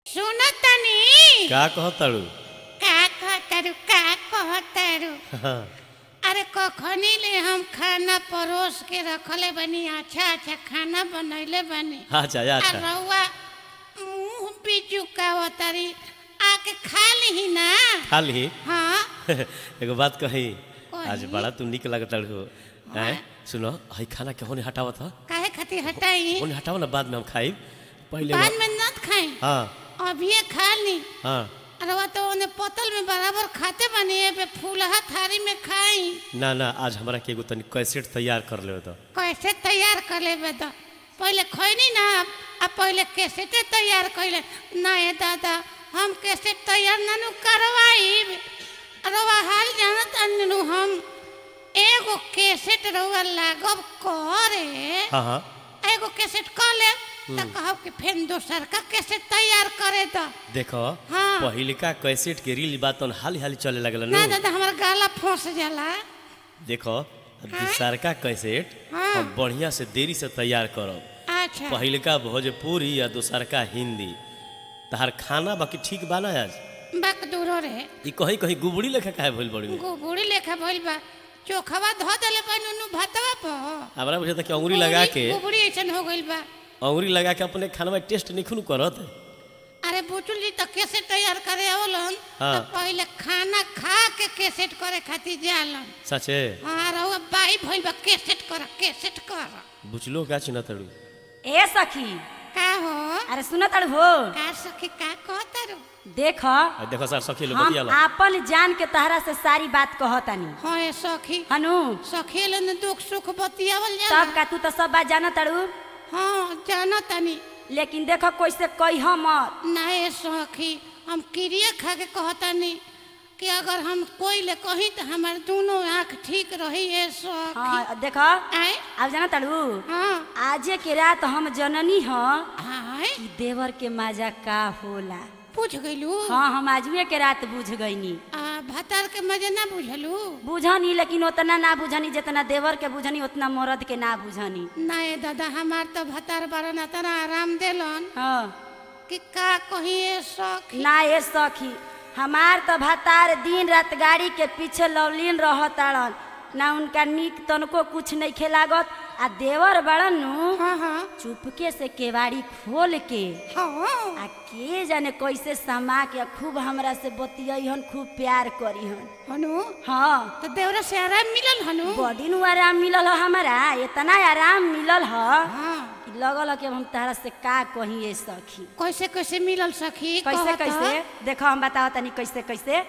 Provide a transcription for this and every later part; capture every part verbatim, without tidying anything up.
सुनो तनी का कहताड़ू का कहतारू का कहतारू अरे कखनी ले हम खाना परोस के रखले बनी अच्छा अच्छा खाना बनैले बनी अच्छा अच्छा रउआ मुंह भी चुकावतारी आके खा ली ना खा ली हाँ एगो बात कही कही। आज बड़ा तू निक लगताड़ू हैं सुनो हई खाना के होने हटावत ह काहे खातिर हटाई होने हटाओ ना बाद में हम खाई पहले बाद में न खाई हाँ अभी खा ली हाँ अरे वो तो उन्हें पतल में बराबर खाते बनी है पे फूलहा थारी में खाई ना ना आज हमरा के एगो तनी कैसेट तैयार कर ले तो कैसे तैयार कर ले तो पहले खैनी ना अब पहले कैसेटे तैयार कैले ना ये दादा हम कैसे तैयार नानू करवाई रवा हाल जानत अनु हम एगो कैसेट रवा लागब करे हाँ हाँ एगो कैसेट कर ले त कहब कि फेन दोसर का कैसेट तैयार करे तो देखो हाँ। पहले का कैसेट के रील बात हाली हाली चले लगल ना दादा हमार गाला फंस जाला देखो दूसर का कैसेट हाँ। हम बढ़िया से देरी से तैयार करब अच्छा पहले का भोजपुरी या दूसर का हिंदी तहार खाना बाकी ठीक बा ना आज बाक दूरो रे ई कहीं कहीं गुबड़ी लेखा काहे भइल बड़ी गुबुड़ी लेखा भइल बा चोखवा धो देले बा नुनु भातवा पर हमरा बुझे कि अंगुरी लगा के गुबुड़ी ऐसन हो गइल बा अंगुरी लगा के अपने खाना में टेस्ट निखुन करत अरे बुचुल जी तो कैसे तैयार करे आवलन हाँ। तो पहले खाना खा के कैसेट करे खातिर जालन सचे हां रहुआ बाई भइल बा कैसेट कर कैसेट कर बुझलो का चिन्ह तड़ू ए सखी का हो अरे सुन तड़ हो का सखी का कहतारू देख आ देखो सर सखी लो हम बतिया लो आपन जान के तहरा से सारी बात कहतानी हां ए सखी हनु सखी लन दुख सुख बतियावल जाला तब का तू तो सब बात जाना तड़ू हां जाना तनी लेकिन देखो कैसे कह मत ना ए सखी हम क्रिया खा के कहतानी कि अगर हम कोई ले कही तो हमार दोनों आँख ठीक रही है सखी हाँ देखो आए अब जाना तड़ू हाँ आजे के रात हम जननी हाँ आए कि देवर के मजा का होला पूछ गइलू हाँ हम आजुए के रात बुझ गईनी आ भतार के मजे ना बुझलू बुझनी लेकिन उतना ना बुझनी जितना देवर के बुझनी उतना मर्द के ना बुझनी ना ए दादा हमार तो भतार बारन इतना आराम देलन हाँ कि का कहिए सखी ना ये सखी हमार तो भतार दिन रात गाड़ी के पीछे लवलीन रहताड़न ना उनका नीक तनको कुछ नहीं खेलागत आ देवर बड़न नु हाँ हाँ चुपके से केवाड़ी खोल के हाँ आ के जाने कैसे समा के खूब हमरा से बतियन खूब प्यार करीहन हनु हाँ तो देवरा से आराम मिलल हनु बड़ी नु आराम मिलल ह हमरा इतना आराम मिलल ह हाँ कि लगल ह कि हम तहरा से का कहिए सखी कैसे कैसे मिलल सखी कैसे कहत कैसे ह? देखो हम बताओ तनी कैसे कैसे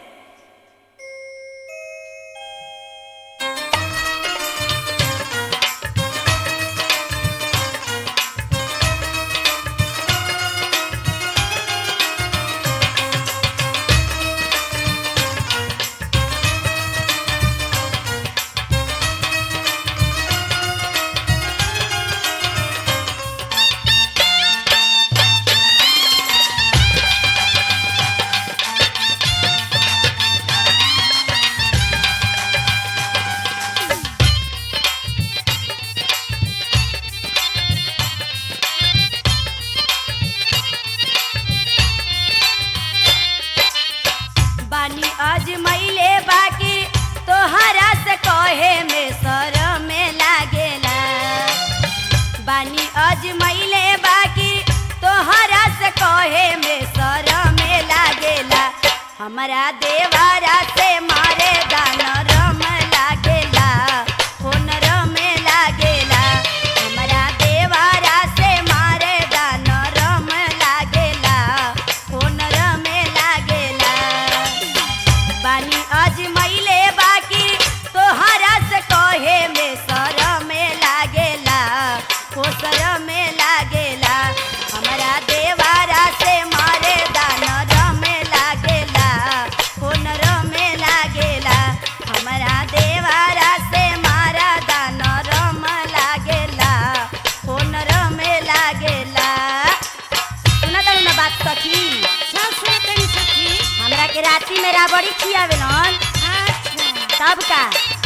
बानी आज मैले बाकी तोहरा से कहे में शरम लागेला बानी आज मैले बाकी तोहरा से कहे में शरम लागेला हमरा देवारा से मारे गाना रम लागेला फोन रम लागेला हमरा देवारा से मारे गाना रम लागेला फोन रम लागेला बानी आज मैले बाकी तोहरा से कहे में शरम लागेला हो शरम लागेला हमरा देवारा से मारे दान रम लागेला हो नरम लागेला हमरा देवारा से मारा दान रम लागेला हो नरम लागेला सुना तारू ना बात सखी सब सुनतनी सखी हमरा के राती में राबड़ी खियावेलन अच्छा तब का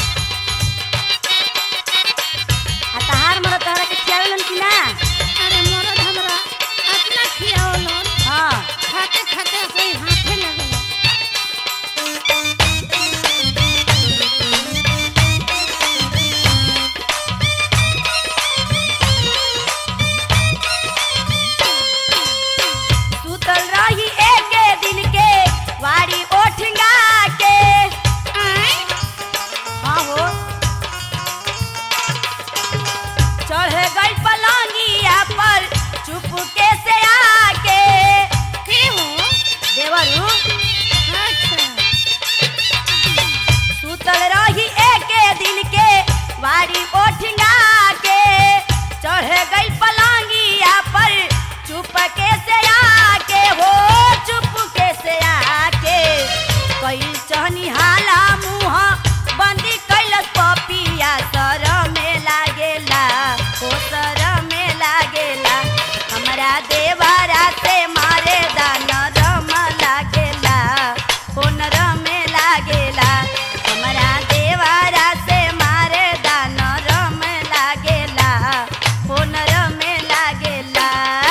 आ तहार मर तहरा के खियावेलन कि ना अरे मरद हमरा अपना खियावलन हाँ खा से आके हो चुपके से आके कई चहनी हाला मुँह बंदी कैलस पपिया सर में लागेला ओ सर में लागेला हमरा देवरा से मारे दान रम लागेला ओ नरम लागेला हमरा देवरा से मारे दान रम लागेला ओ नरम लागेला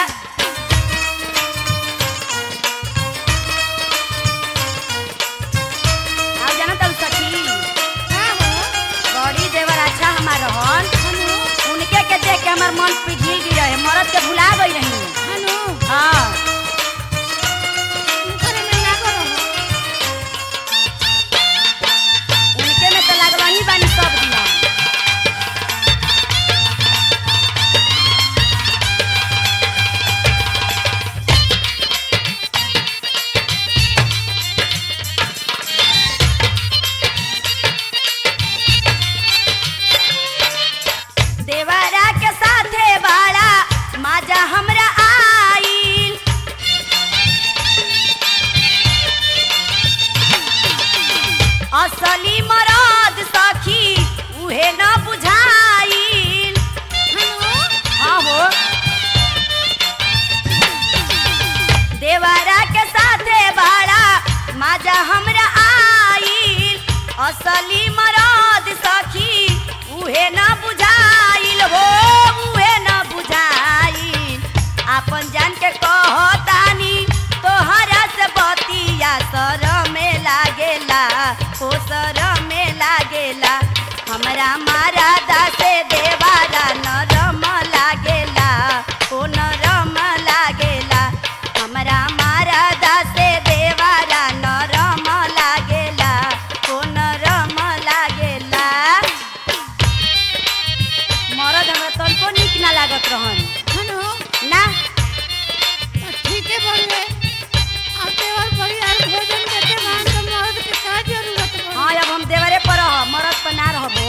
आओ जाना तब सखी का हो बड़ी देवर अच्छा हमार रहन हनु उनके के देख के हमार मन पिघल गई रहे मरद के भुला गई रही हनु हाँ उनकरे में लागो रहो उनके में तो लागल ही बानी सब दिना देवरा के साथे बाड़ा माजा हमरा आईल असली मरद सखी उहे न बुझाईल हनु हाँ हो देवरा के साथे बाड़ा माजा हमरा आईल असली मरद सखी उहे न बुझाईल हो उहे न बुझाईल आपन जान के कहतानी तोहरा से बतिया सर में लागेला ओ सर में लागेला हमरा मारा दासे देवारा नरम लागेला ओ नरम लागेला हमरा मारा दासे देवारा नरम लागेला ओ नरम लागेला मरद हमरा तनको नीक ना लागत रहन हनु ना तो ठीक है बोले अब देवर परिवार भोजन देते मान तो मर्द के का जरूरत बा हाँ अब हम देवरे पर रह मरद पर ना रहबो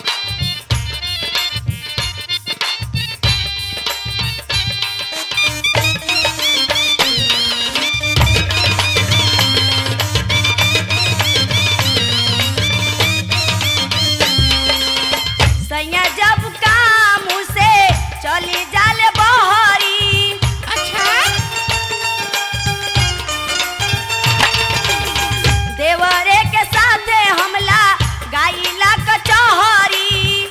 सैया जब काम से चली जाले बहरी अच्छा देवरे के साथे हमला गाइला कचहरी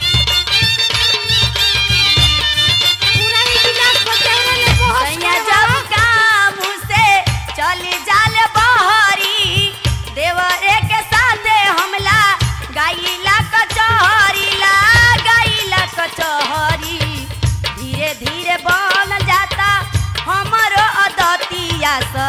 पूरा ही गिलास बचावे ले बहुत सैया जब काम से चली जाले बहरी देवरे के साथे हमला गाइला कचहरी ला गाइला कचहरी धीरे धीरे बन जाता हमरो अदतिया